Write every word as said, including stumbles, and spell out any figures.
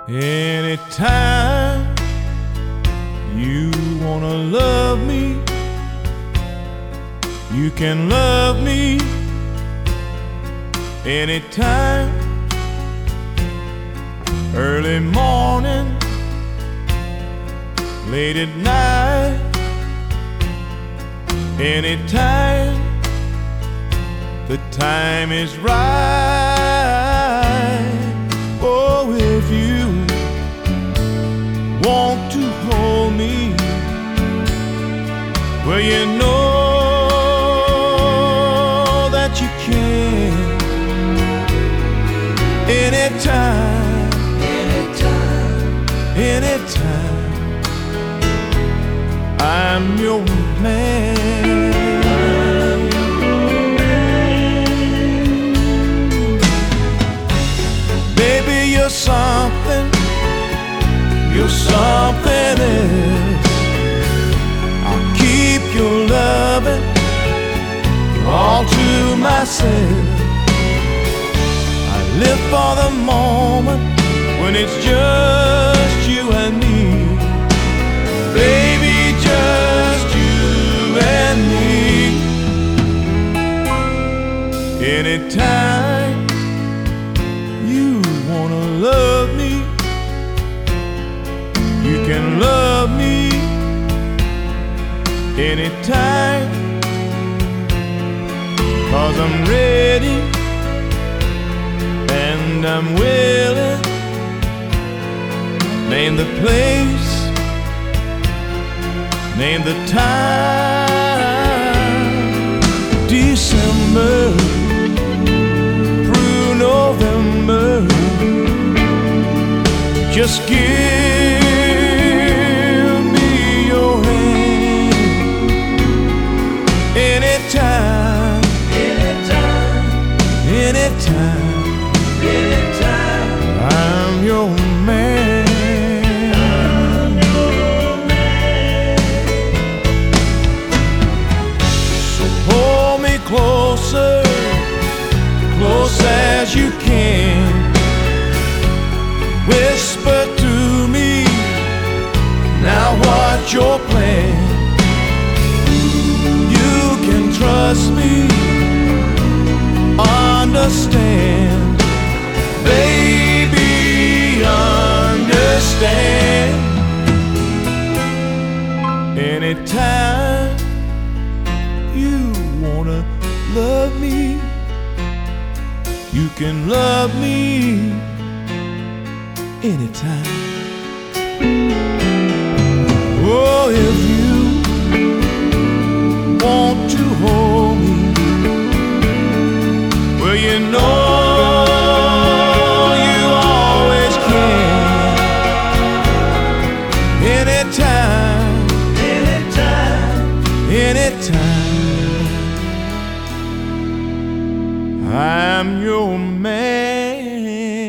Anytime you wanna love me, you can love me. Anytime, early morning, late at night. Anytime the time is right. Oh, if you want to hold me, well, you know that you can. Anytime, anytime, anytime, I'm your man. Baby, you're something, you're something else. I'll keep your loving all to myself. I live for the moment when it's just you and me. Baby, just you and me. Anytime you wanna love me, you can love me. Anytime, 'cause I'm ready and I'm willing. Name the place, name the time. December through November, just give me your hand. Anytime, anytime, anytime, anytime, I'm your man. I'm your man. So hold me closer, close as you can. Whisper to me now what's your plan. You can trust me, understand, baby, understand. Anytime you wanna love me, you can love me. Anytime. Oh, if you want to hold me, well, you know you always can. Anytime, anytime, anytime, I'm your man.